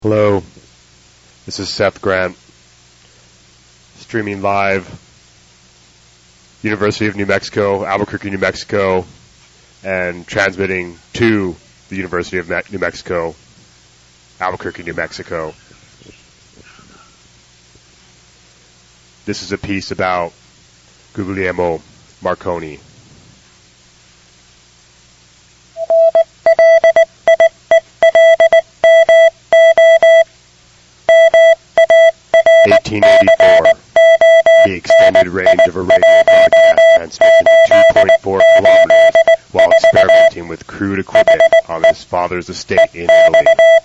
Hello, this is Seth Grant, streaming live, University of New Mexico, Albuquerque, New Mexico, and transmitting to the University of New Mexico, Albuquerque, New Mexico. This is a piece about Guglielmo Marconi. The extended range of a radio broadcast transmission to 2.4 kilometers while experimenting with crude equipment on his father's estate in Italy.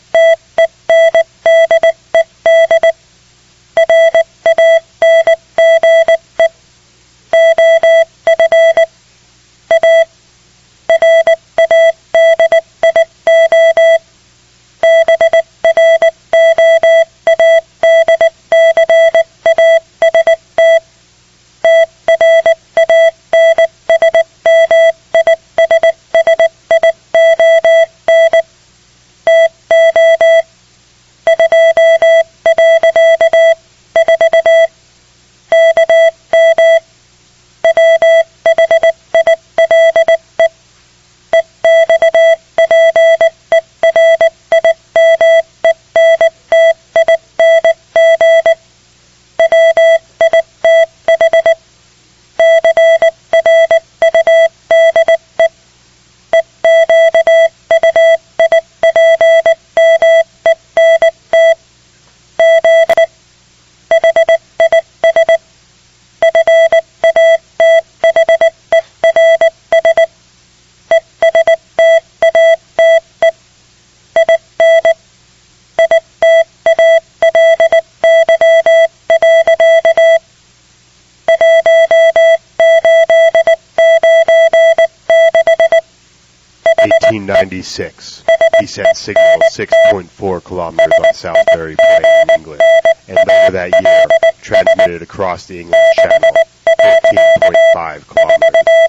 He sent signals 6.4 kilometers on Salisbury Plain in England, and later that year transmitted across the English Channel 15.5 kilometers.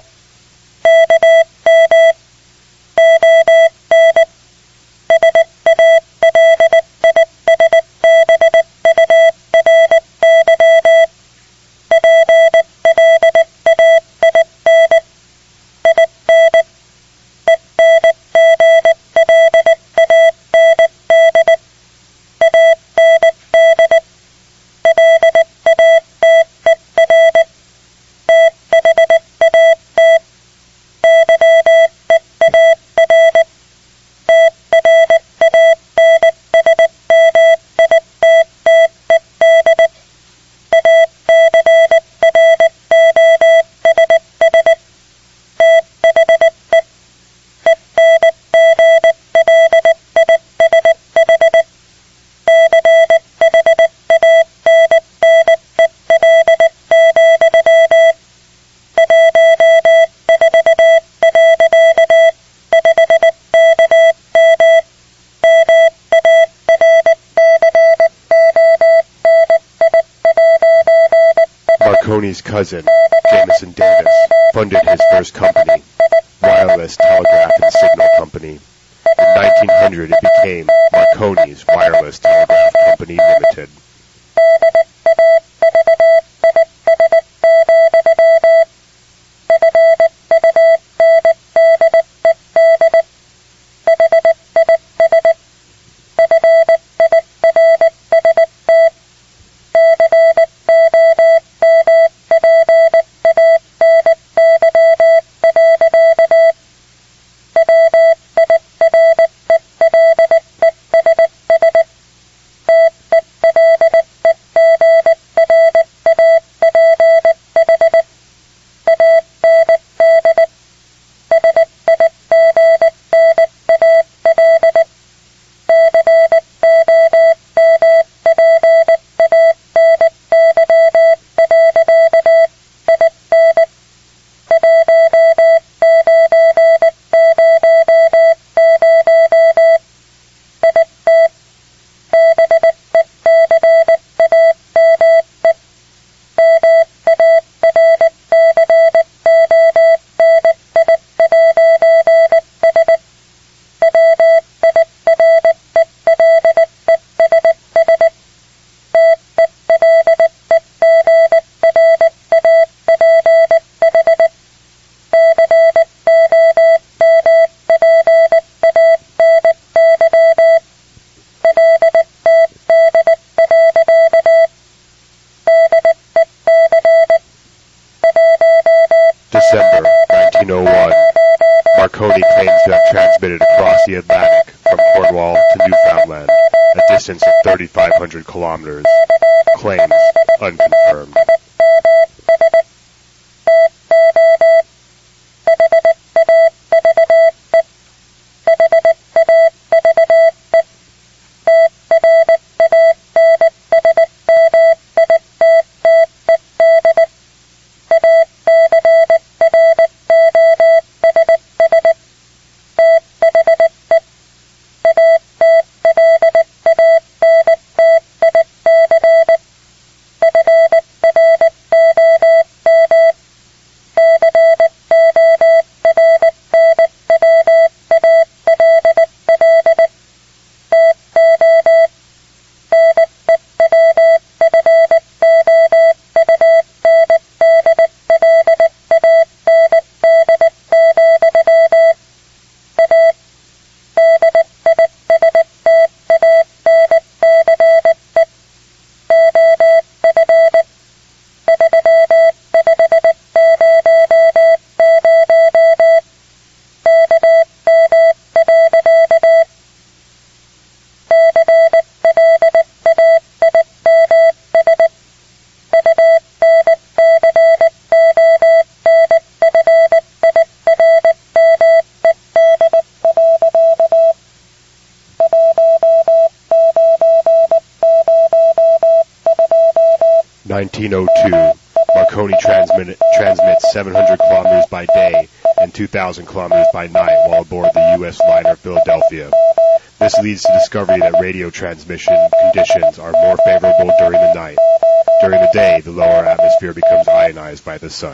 Marconi's cousin, Jameson Davis, funded his first company, Wireless Telegraph and Signal Company. In 1900, it became Marconi's Wireless Telegraph Company Limited. 1901, Marconi claims to have transmitted across the Atlantic from Cornwall to Newfoundland, a distance of 3,500 kilometers. Claims unconfirmed. Marconi transmits 700 kilometers by day and 2,000 kilometers by night while aboard the U.S. liner Philadelphia. This leads to discovery that radio transmission conditions are more favorable during the night. During the day, the lower atmosphere becomes ionized by the sun.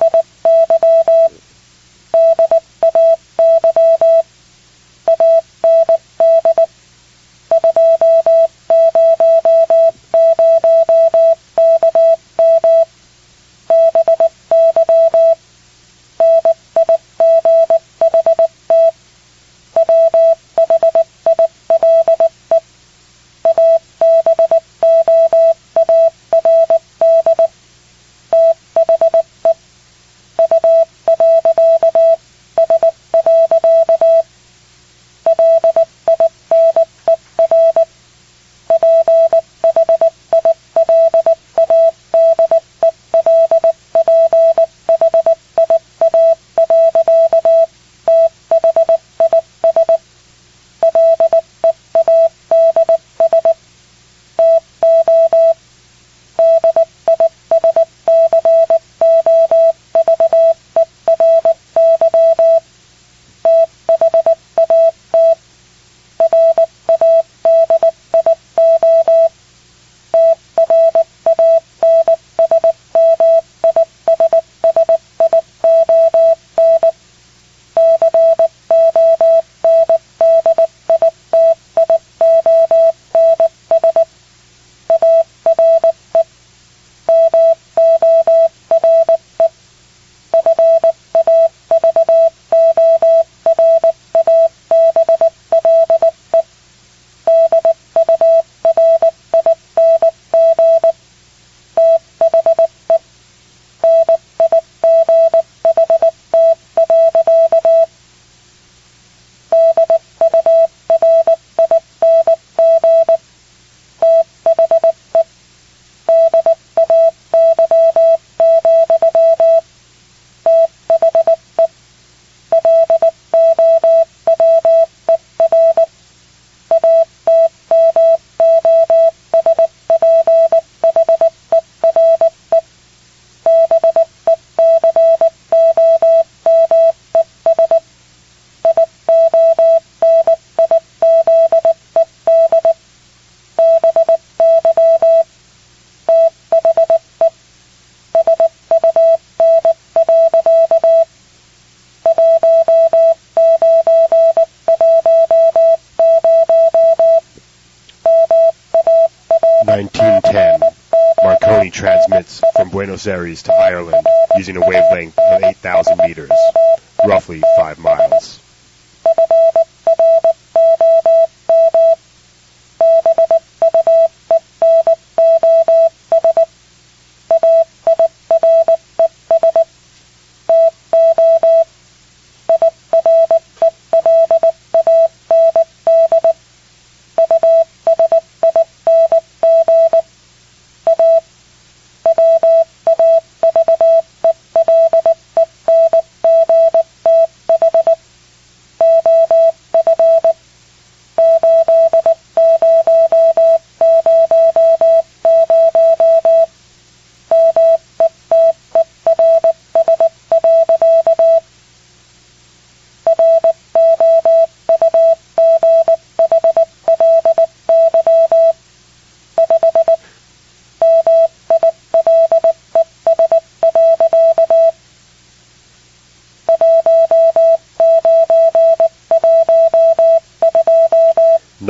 transmits from Buenos Aires to Ireland using a wavelength of 8,000 meters, roughly 5 miles.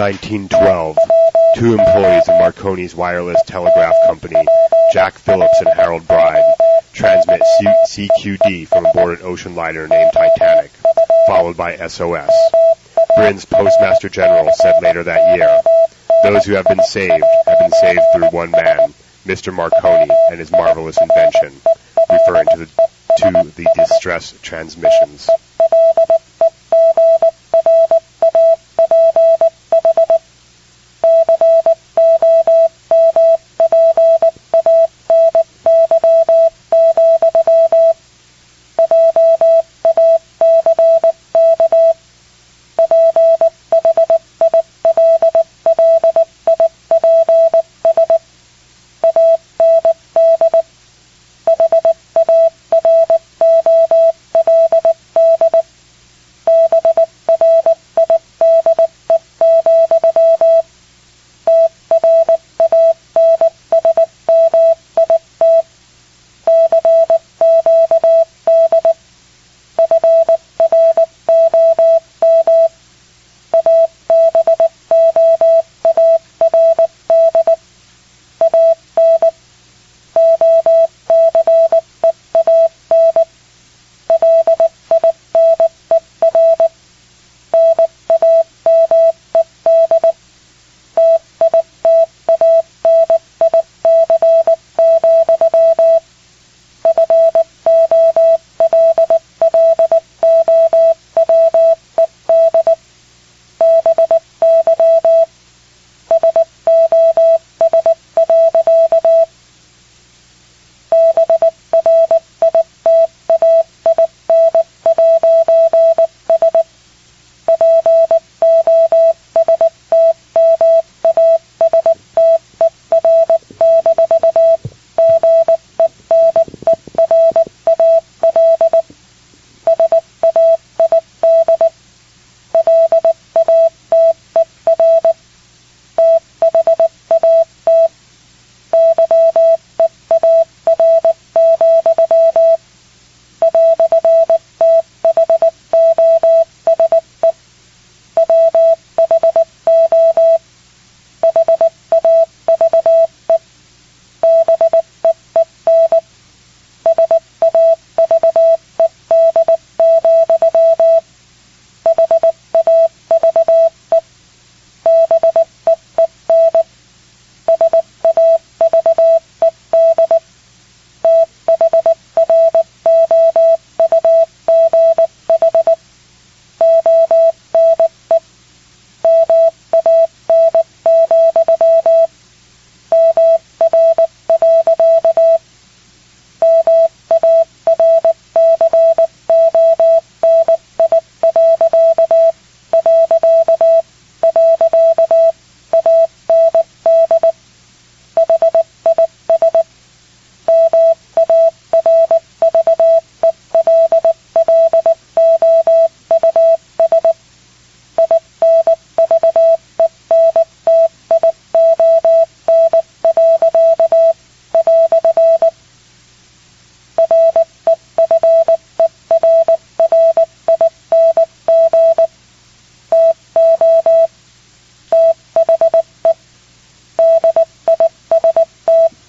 1912, two employees of Marconi's Wireless Telegraph Company, Jack Phillips and Harold Bride, transmit CQD from aboard an ocean liner named Titanic, followed by SOS. Britain's Postmaster General said later that year, "Those who have been saved through one man, Mr. Marconi, and his marvelous invention," referring to the distress transmissions.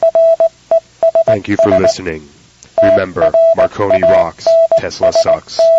Thank you for listening. Remember, Marconi rocks, Tesla sucks.